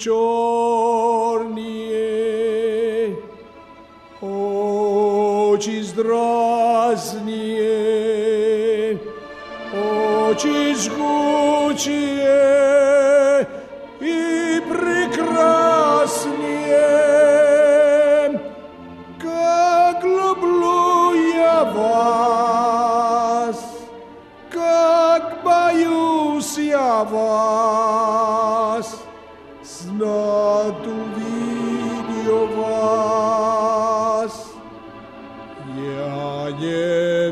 чорніє, очі здразніє, очі жгучие и прекраснее, как люблю я вас, как боюсь я вас, знать увидел вас, я не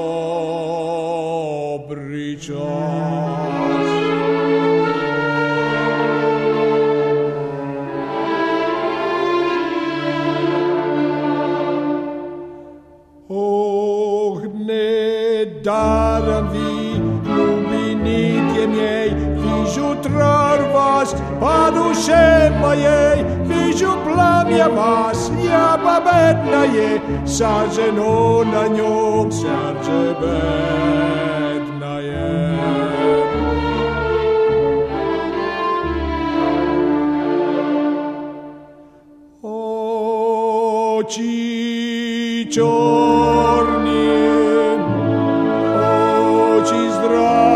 добрый час. Ох, недаром вы, любите мей, вижу траур вас по душе моей, вижу пламя вас, я победное, сожжено на нем сердце бедное. Очи черные, очи здравые,